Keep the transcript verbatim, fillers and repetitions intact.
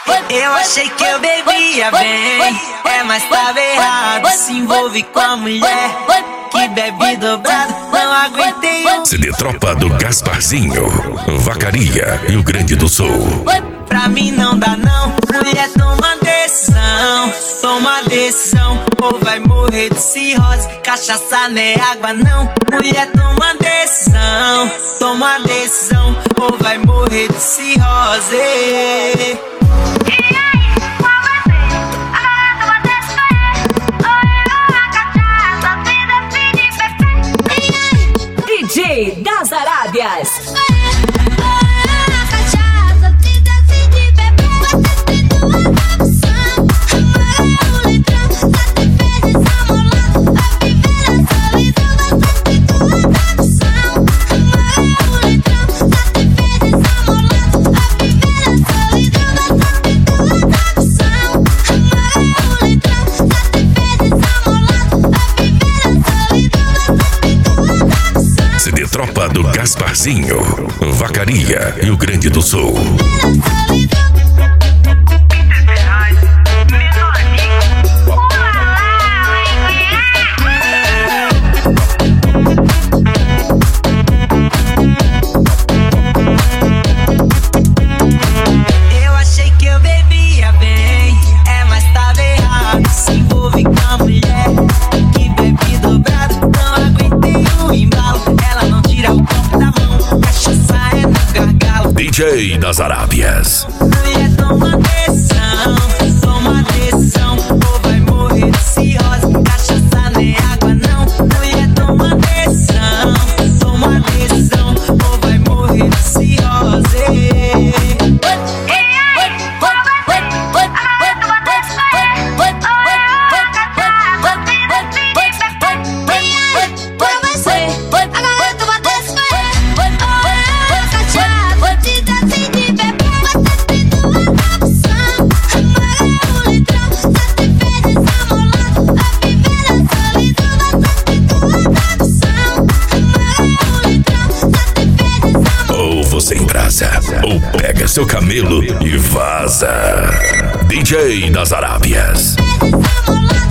Eu achei que eu bebia bem, é, mas tava errado. Se envolve com a mulher que bebe dobrado, não aguentei. C D Tropa do Gasparzinho, Vacaria, Rio Grande do Sul. Pra mim não dá não, mulher toma decisão, toma decisão, ou vai morrer de cirrose. Cachaça não é água não, mulher toma decisão, toma decisão, ou vai morrer de cirrose. D J das Arábias. C D Tropa do Gasparzinho, Vacaria, Rio Grande do Sul. Eu achei que eu bebia bem, é, mas tava errado. Se envolve com a mulher que bebe dobrado, não aguentei o embalo. Ela não tira o copo da mão, cachaça é no gargalo. D J das Arábias. Mulher toma decisão, toma decisão, ou vai morrer de cirrose. Cachaça não é água não, mulher toma decisão, toma decisão, ou vai morrer de cirrose. Ou você embrasa, ou pega seu camelo e vaza. D J das Arábias. Essa mulher